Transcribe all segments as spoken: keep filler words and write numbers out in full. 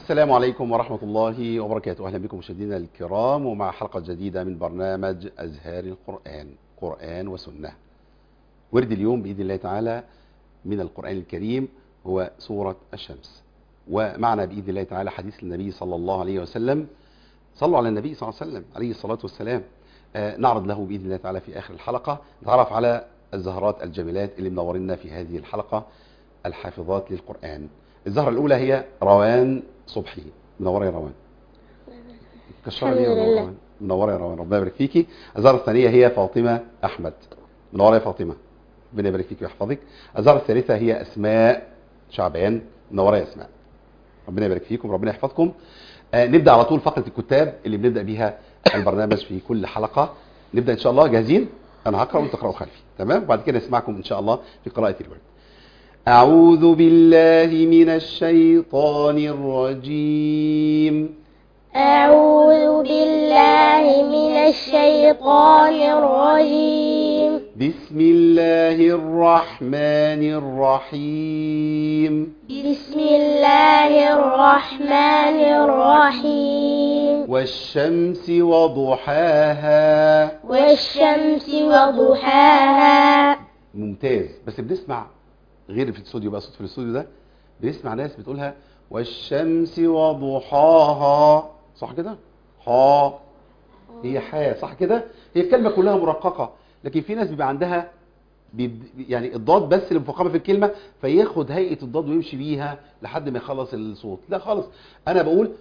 السلام عليكم ورحمة الله وبركاته. أهلا بكم مشاهدينا الكرام ومع حلقة جديدة من برنامج أزهار القرآن، قرآن وسنة. ورد اليوم بإذن الله تعالى من القرآن الكريم هو سورة الشمس، ومعنا بإذن الله تعالى حديث النبي صلى الله عليه وسلم. صلوا على النبي صلى الله عليه وسلم عليه الصلاة والسلام. آه نعرض له بإذن الله تعالى في آخر الحلقة، نتعرف على الزهرات الجميلات اللي منورنا في هذه الحلقة، الحافظات للقرآن. الزهرة الأولى هي روان صبحي. منورة يا روان. كشرة ليه يا روان؟ منورة يا روان، ربنا يبارك فيكي. الزهرة الثانية هي فاطمة أحمد. منورة يا فاطمة، ربنا يبارك فيكي ويحفظك. الزهرة الثالثة هي أسماء شعبان. منورة يا أسماء، ربنا يبارك فيكم ربنا يحفظكم. آه نبدأ على طول فقرة الكتاب اللي بنبدأ بيها البرنامج في كل حلقة. نبدأ إن شاء الله. جاهزين؟ أنا هقرأ وأنتوا تقرأوا خلفي، تمام؟ وبعد كده نسمعكم إن شاء الله في قراءة الورد. أعوذ بالله من الشيطان الرجيم. أعوذ بالله من الشيطان الرجيم. بسم الله الرحمن الرحيم. بسم الله الرحمن الرحيم. والشمس وضحاها. والشمس وضحاها. ممتاز. بس بنسمع غير في الاستوديو بقى، صوت في الاستوديو ده بنسمع ناس بتقولها والشمس وضحاها، صح كده؟ ها هي حاء، صح كده؟ هي الكلمة كلها مرققة، لكن في ناس بيبقى عندها بيب... يعني الضاد بس اللي مفخمة في الكلمة، فياخد هيئة الضاد ويمشي بيها لحد ما يخلص الصوت. لا خالص، أنا بقول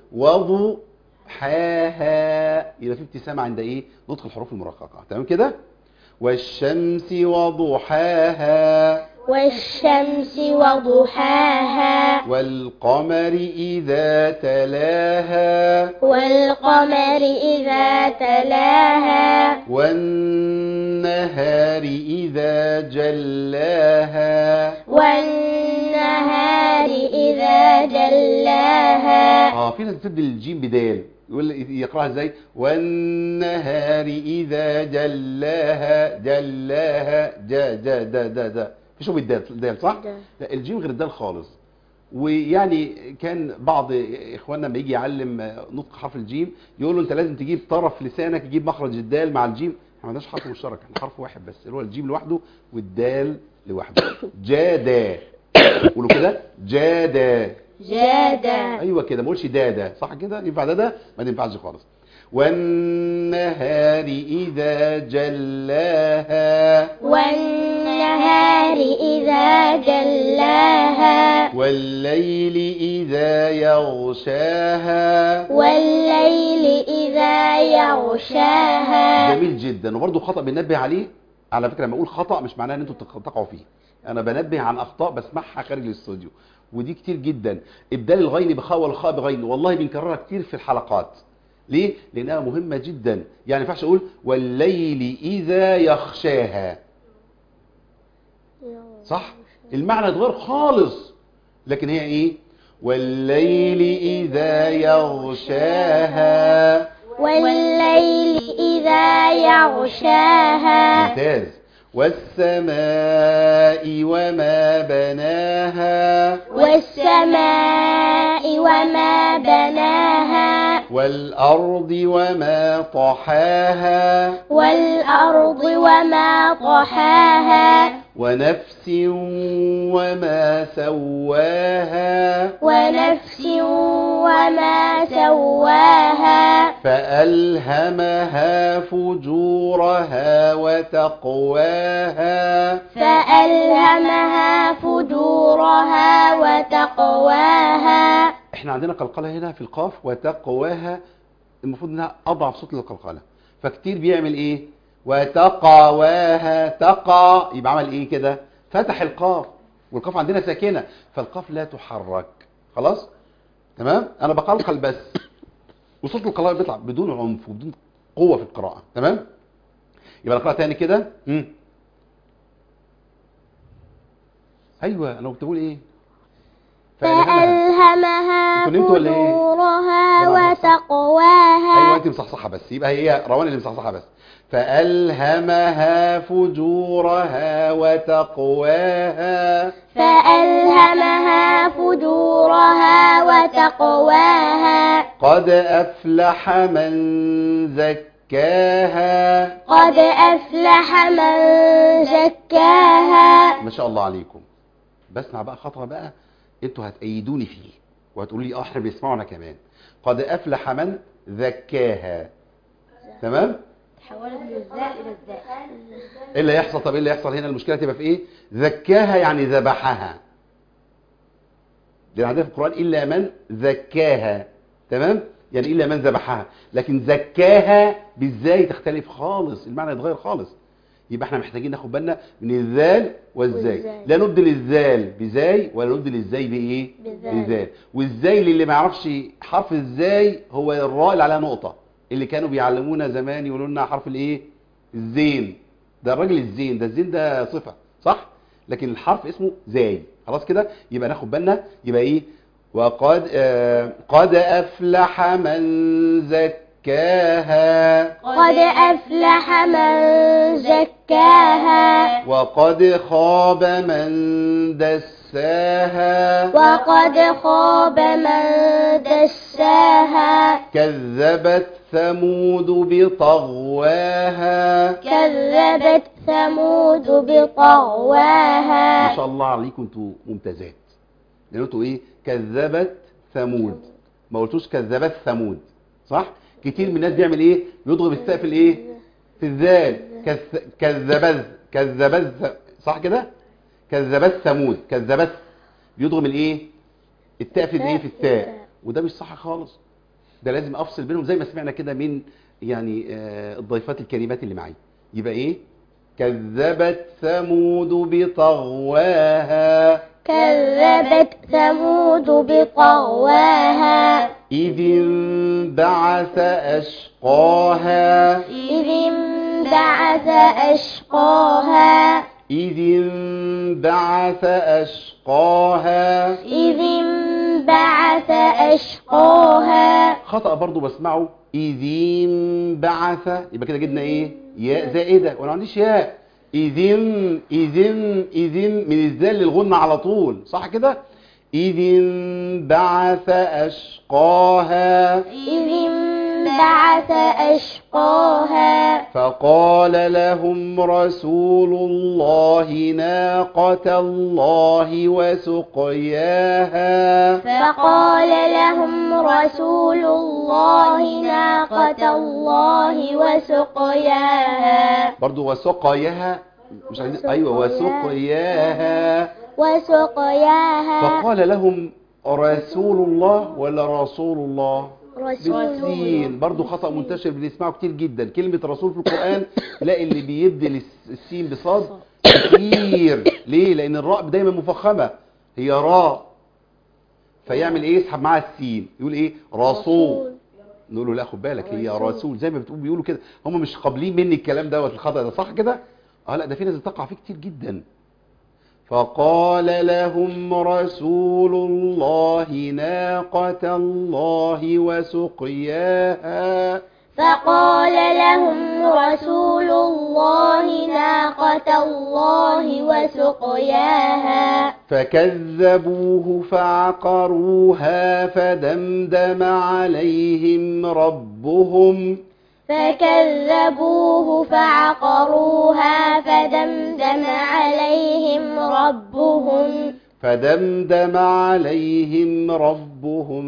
وضحاها، يبقى في ابتسامة عند إيه؟ نطق الحروف المرققة، تمام كده؟ والشمس وضحاها. والشمس وضحاها. والقمر إذا تلاها. والقمر إذا تلاها. والنهار إذا جلاها. والنهار إذا جلاها. اه في ناس بتبدل الجيم بدال، يقول يقراها ازاي؟ والنهار إذا جلاها. جلاها جا جا دا دا دا. في شو بالدال الدال صح؟ لا الجيم غير الدال خالص. ويعني كان بعض اخواننا لما يجي يعلم نطق حرف الجيم يقول له انت لازم تجيب طرف لسانك يجيب مخرج الدال مع الجيم. احنا ما عندناش حرف مشترك، احنا حرف واحد بس اللي هو الجيم لوحده والدال لوحده. جادا، قولوا كده جادا. جادا. ايوه كده، ما اقولش دادا، صح كده؟ ينفع دادا؟ ما ينفعش خالص. والنهار إذا جلاها. والنهار إذا جلاها. والليل إذا يغشاها. والليل إذا يغشاها. جميل جدا. وبرضه خطأ بننبه عليه، على فكرة لما أقول خطأ مش معناه إن أنتوا تقعوا فيه، أنا بنبه عن أخطاء بسمعها خارج الاستوديو، ودي كتير جدا. إبدال الغين بخاء والخاء بغين، والله بنكررها كتير في الحلقات. ليه؟ لأنها مهمة جدا. يعني ما ينفعش أقول والليل إذا يخشاها، صح؟ المعنى اتغير خالص، لكن هي إيه؟ والليل إذا يغشاها. والليل إذا يغشاها. ممتاز. والسماء وما بناها. والسماء وما بناها. والأرض وما طحاها. والأرض وما طحاها. ونفس وما سواها. ونفس وما سواها. فألهمها فجورها وتقواها. فألهمها فجورها وتقواها. احنا عندنا قلقلة هنا في القاف وتقواها، المفروض انها اضعف صوت للقلقلة، فكتير بيعمل ايه؟ وتقواها. تقى يبقى عمل ايه كده؟ فتح القاف، والقاف عندنا ساكنة، فالقاف لا تحرك. خلاص تمام؟ انا بقلقل بس، وصوت القلقلة بيطلع بدون عنف وبدون قوة في القراءة، تمام؟ يبقى نقرأ تاني كده. امم ايوه انا كنت بقول ايه؟ فألهمها فألهمها انتوا نمتوا ولا ايه؟ فجورها ايوه وتقواها. انت مصحصحه بس، يبقى هي روان اللي مصحصحه بس. فألهمها فجورها وتقواها. فألهمها فجورها وتقواها. قد أفلح من زكاها. قد أفلح من زكاها. ما شاء الله عليكم. بسمع بقى خطوة بقى انتوا هتأيدوني فيه وهتقولوا لي اه احنا بنسمعنا كمان. قد أفلح من زكاها. تمام؟ تحولت من الزال إلى الزال. ايه اللي يحصل؟ طب ايه اللي يحصل هنا؟ المشكلة تبقى في ايه؟ زكاها يعني ذبحها. لأن عندنا في القرآن إلا من زكاها. تمام؟ يعني إلا من ذبحها. لكن زكاها بالزاي تختلف خالص، المعنى يتغير خالص. يبقى احنا محتاجين ناخد بالنا من الذال والزاي. لا نبدل الذال بزاي ولا نبدل الزاي بايه؟ بزال. والزاي اللي ما يعرفش حرف الزاي هو الراء اللي عليها نقطة، اللي كانوا بيعلمونا زمان يقولوا لنا حرف الايه؟ الزين. ده الراجل الزين، ده الزين ده صفة صح؟ لكن الحرف اسمه زاي. خلاص كده؟ يبقى ناخد بالنا. يبقى ايه؟ وقد آه قد أفلح من زكاها. قد أفلح من زكاها. وقد خاب من دساها. وقد خاب من دساها. كذبت ثمود بطغواها. كذبت ثمود بطغواها. ما شاء الله عليكم انتوا ممتازات. لان انتوا ايه؟ كذبت ثمود، ما قلتوش كذبت ثمود صح؟ كتير من الناس بيعمل ايه؟ بيضغم الثاء في الايه؟ في الذال. كذبت كذبت صح كده؟ كذبت ثمود، كذبت بيضغم الايه؟ التاء في الايه؟ في الثاء. وده مش صح خالص. ده لازم افصل بينهم زي ما سمعنا كده من يعني آه الضيفات الكريمات اللي معي. يبقى ايه؟ كذبت ثمود بطغواها. كذبت ثمود بطغواها. إذ انبعث أشقاها. إذ انبعث أشقاها. إذ انبعث أشقاها. إذ انبعث أشقاها. خطأ برضو بسمعه إذ انبعث، يبقى كده جبنا إيه؟ ياء زائدة وأنا ما عنديش ياء. إذن إذن إذن من الذال للغنة على طول صح كده؟ إذ انبعث أشقاها. إذ انبعث أشقاها. فقال لهم رسول الله ناقة الله وسقياها. فقال لهم رسول الله ناقة الله وسقياها. برضو وسقياها مش عايزين ايوه وسقياها. وسقياها. فقال لهم رسول الله ولا رسول الله؟ رسول. برضو خطأ منتشر بنسمعه كتير جدا. كلمة رسول في القرآن تلاقي اللي بيبدل السين بصاد كتير. ليه؟ لأن الراء دايما مفخمة، هي راء، فيعمل ايه؟ يسحب معاها السين يقول ايه؟ رسول. نقول له لا خد بالك هي رسول زي ما بتقول بيقولوا كده. هم مش قابلين مني الكلام دوت الخطأ ده صح كده؟ اه لا ده في ناس بتقع فيه كتير جدا. فقال لهم رسول الله ناقة الله وسقياها. فقال لهم رسول الله ناقة الله وسقياها. فكذبوه فعقروها فدمدم عليهم ربهم. فكذبوه فعقروها فدمدم عليهم ربهم. فدمدم عليهم ربهم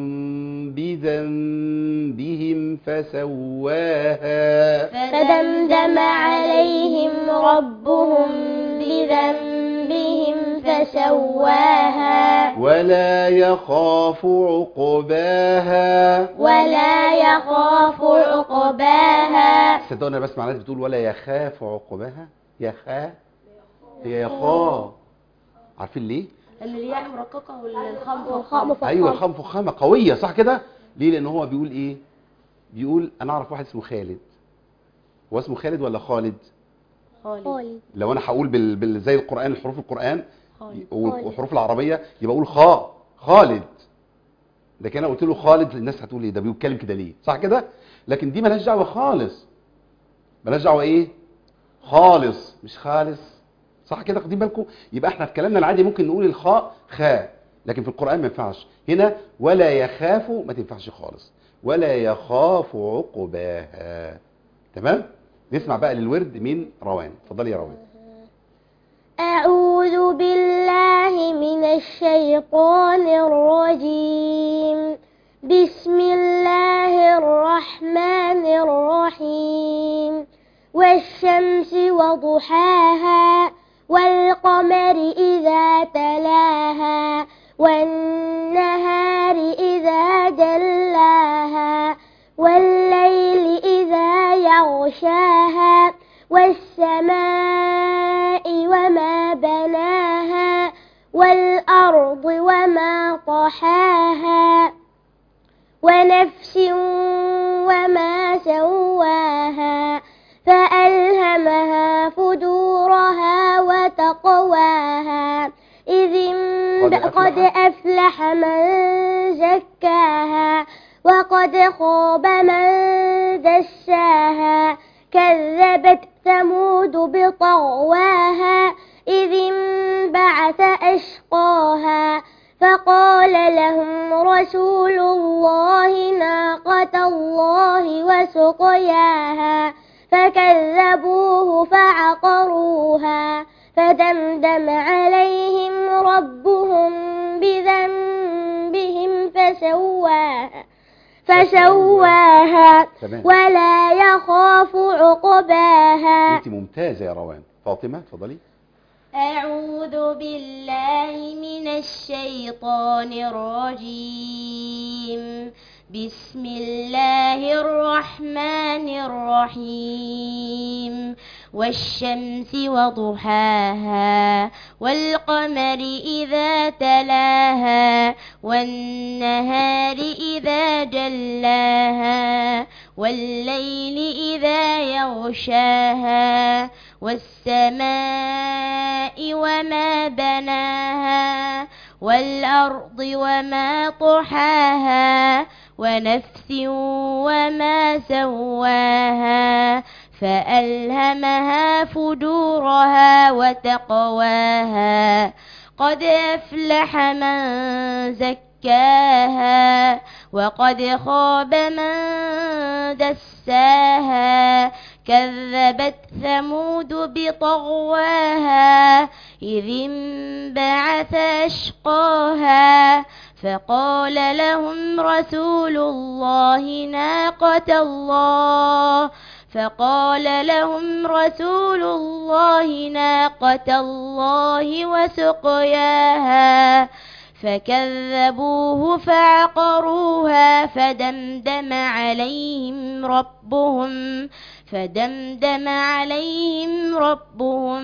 بذنبهم فسواها. فدمدم عليهم ربهم بذنبهم فسواها. ولا يخاف عقباها. ولا يخاف عقباها. صدقوا انا بسمع ناس بتقول ولا يخاف عقباها. يخاف هي يخاف. عارفين ليه؟ ان الياء مرققه والخاء فخامه. ايوه الخاء فخامه قويه صح كده؟ ليه؟ لان هو بيقول ايه؟ بيقول انا اعرف واحد اسمه خالد. هو اسمه خالد ولا خالد؟ خالد. لو انا هقول بال... بال... زي القران الحروف القران والحروف العربيه يبقى اقول خاء خالد. لكن انا قلت له خالد الناس هتقول ايه ده بيتكلم كده ليه، صح كده؟ لكن دي مالهاش دعوه خالص، مالهاش دعوه ايه خالص، مش خالص، صح كده؟ خدين بالكم؟ يبقى احنا في كلامنا العادي ممكن نقول الخاء خاء، لكن في القران ما ينفعش. هنا ولا يخاف ما تنفعش خالص، ولا يخاف عقباها. تمام؟ نسمع بقى للورد من روان. اتفضلي يا روان. أعوذ بالله من الشيطان الرجيم. بسم الله الرحمن الرحيم. والشمس وضحاها والقمر إذا تلاها والنهار إذا جلاها والليل إذا يغشاها والسماء وما بناها والأرض وما طحاها ونفس وما سواها فألهمها فجورها وتقواها إذ قد أفلح من زكاها وقد خاب من دساها كذبت ثمود بطغواها إذ انبعث أشقاها فقال لهم رسول الله ناقة الله وسقياها فكذبوه فعقروها فدمدم عليهم ربهم بذنبهم فسواها فسواها ولا يخاف عقباها. انت ممتازة يا روان. فاطمة اتفضلي. أعوذ بالله من الشيطان الرجيم. بسم الله الرحمن الرحيم. والشمس وضحاها والقمر إذا تلاها والنهار إذا جلاها والليل إذا يغشاها والسماء وما بناها والأرض وما طحاها ونفس وما سواها فألهمها فجورها وتقواها قد أفلح من زكاها وقد خاب من دساها كذبت ثمود بطغواها إذ انبعث أشقاها فقال لهم رسول الله ناقة الله فقال لهم رسول الله ناقة الله وسقياها فكذبوه فعقروها فدمدم عليهم ربهم فدمدم عليهم ربهم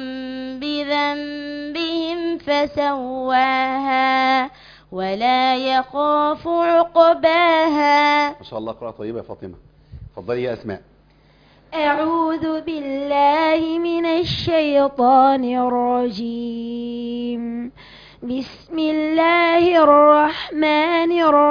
بذنبهم فسواها ولا يخاف عقباها. ما شاء الله قراءة طيبة يا فاطمة. اتفضلي يا أسماء. أعوذ بالله من الشيطان الرجيم. بسم الله الرحمن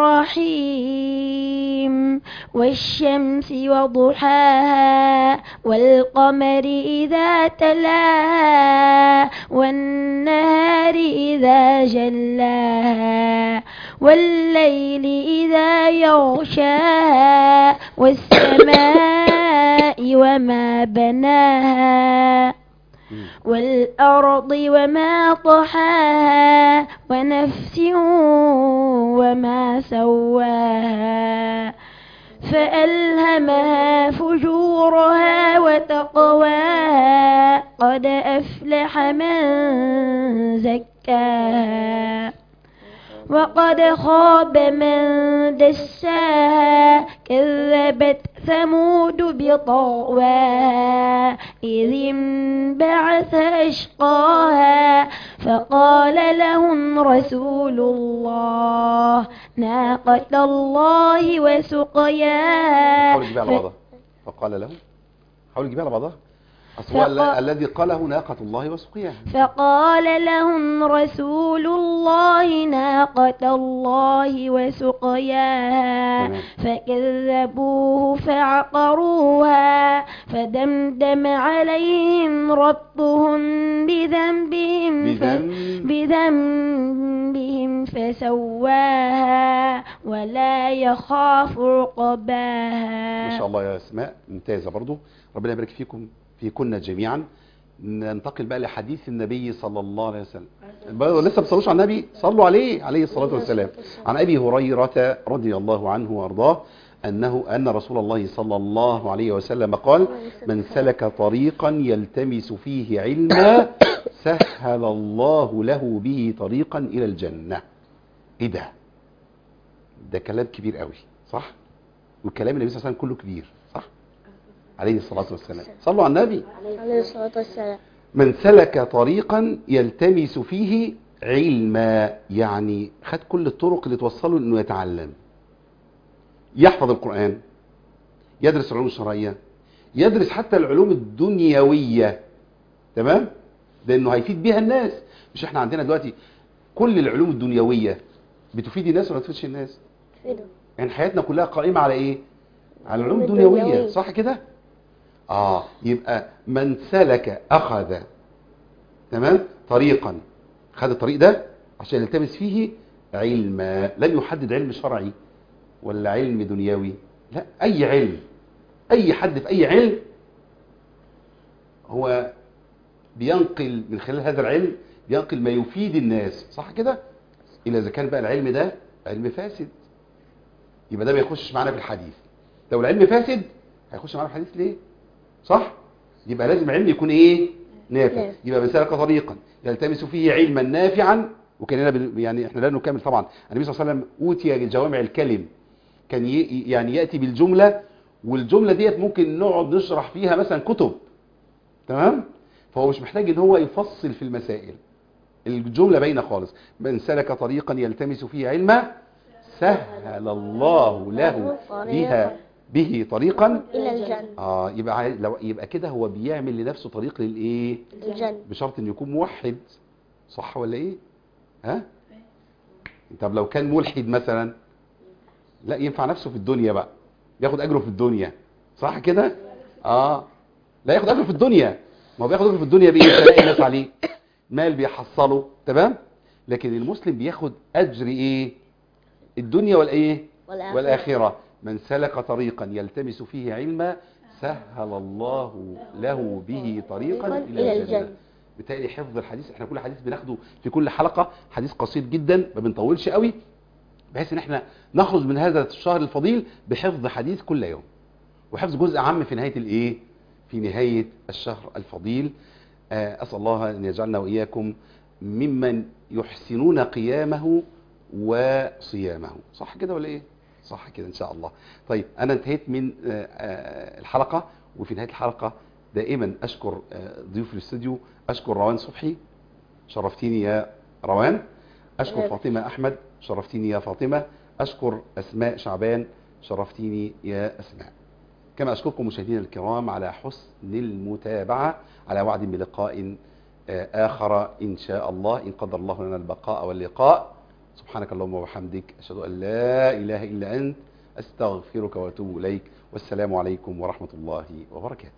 الرحيم. والشمس وضحاها والقمر إذا تلاها والنهار إذا جلاها والليل إذا يغشاها والسماء وما بناها والأرض وما طحاها ونفس وما سواها فألهمها فجورها وتقواها قد أفلح من زكاها وقد خاب من دساها كذبت ثمود بطغواها إذ انبعث أشقاها فقال لهم رسول الله ناقة الله وسقياها. حاولوا تجيبها على بعضها. فقال لهم حاولوا تجيبها على بعضها. فقال الذي قاله ناقة الله وسقياها. فقال لهم رسول الله ناقة الله وسقياها فكذبوه فعقروها فدمدم عليهم ربهم بذنبهم بذنب بذنبهم فسواها ولا يخاف عقباها. ما شاء الله يا اسماء، ممتازة برضو، ربنا يبارك فيكم في كنا جميعا. ننتقل بقى لحديث النبي صلى الله عليه وسلم. لسه بتصلوش على النبي؟ صلوا عليه عليه الصلاة والسلام. عن أبي هريرة رضي الله عنه وأرضاه أنه أن رسول الله صلى الله عليه وسلم قال: من سلك طريقا يلتمس فيه علما سهل الله له به طريقا إلى الجنة. إيه ده؟ ده كلام كبير قوي، صح؟ والكلام النبي صلى الله عليه وسلم كله كبير، صح؟ عليه الصلاة والسلام. صلوا على النبي عليه الصلاة والسلام. من سلك طريقا يلتمس فيه علما، يعني خد كل الطرق اللي توصله انه يتعلم، يحفظ القرآن، يدرس العلوم الشرعية، يدرس حتى العلوم الدنيوية، تمام؟ لانه هيفيد بيها الناس. مش احنا عندنا دلوقتي كل العلوم الدنيوية بتفيد الناس ولا تفيدش الناس؟ تفيدهم. يعني حياتنا كلها قائمة على ايه؟ على العلوم الدنيوية، صح كده؟ اه يبقى من سلك اخذ، تمام، طريقا، خد الطريق ده عشان يلتمس فيه علما. لم يحدد علم شرعي ولا علم دنيوي، لا، اي علم. اي حد في اي علم هو بينقل من خلال هذا العلم، بينقل ما يفيد الناس، صح كده؟ الا اذا كان بقى العلم ده علم فاسد، يبقى ده ما يخشش معانا في الحديث. لو العلم فاسد هيخش معانا في الحديث ليه؟ صح؟ يبقى لازم العلم يكون ايه؟ نافع. يبقى من سلك طريقا يلتمس فيه علما نافعا. وكان هنا يعني احنا لا نكمل طبعا، النبي صلى الله عليه وسلم اوتي جوامع الكلم، كان يعني ياتي بالجمله، والجمله ديت ممكن نقعد نشرح فيها مثلا كتب، تمام؟ فهو مش محتاج ان هو يفصل في المسائل، الجمله باينه خالص. من سلك طريقا يلتمس فيه علما سهل الله له بها به طريقا إلى الجنة. اه يبقى لو يبقى كده هو بيعمل لنفسه طريق للايه؟ الجنة، بشرط انه يكون موحد، صح ولا ايه؟ ها؟ طب لو كان ملحد مثلا، لا ينفع نفسه في الدنيا بقى، ياخد اجره في الدنيا، صح كده؟ اه لا ياخد اجره في الدنيا، ما هو بياخد اجره في الدنيا بايه؟ تلاقي الناس عليه مال بيحصله، تمام؟ لكن المسلم بياخد اجر ايه؟ الدنيا والايه؟ والآخرة. والاخره. من سلك طريقا يلتمس فيه علما سهل الله له به طريقا الى الجنه. بالتالي حفظ الحديث، احنا كل حديث بناخده في كل حلقه حديث قصير جدا، ما بنطولش قوي، بحيث ان احنا نخرج من هذا الشهر الفضيل بحفظ حديث كل يوم، وحفظ جزء عام في نهايه الايه؟ في نهايه الشهر الفضيل. اسال الله ان يجعلنا واياكم ممن يحسنون قيامه وصيامه، صح كده ولا ايه؟ صح كده ان شاء الله. طيب انا انتهيت من الحلقه، وفي نهايه الحلقه دائما اشكر ضيوف الاستوديو، اشكر روان صبحي، شرفتيني يا روان، اشكر فاطمه احمد، شرفتيني يا فاطمه، اشكر اسماء شعبان، شرفتيني يا اسماء. كما اشكركم مشاهدينا الكرام على حسن المتابعه، على وعد بلقاء اخر ان شاء الله ان قدر الله لنا البقاء واللقاء. سبحانك اللهم وبحمدك، أشهد أن لا إله إلا أنت، أستغفرك وأتوب إليك، والسلام عليكم ورحمة الله وبركاته.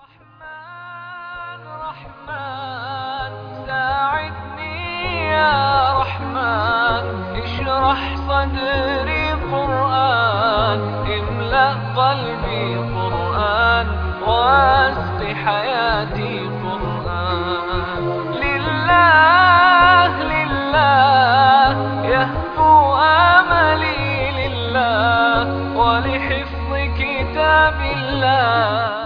رحمن رحمن ساعدني يا رحمن، اشرح صدري قرآن، املأ قلبي قرآن، واسق حياتي قرآن. لله لله يهفو آملي لله، ولحفظ كتاب الله.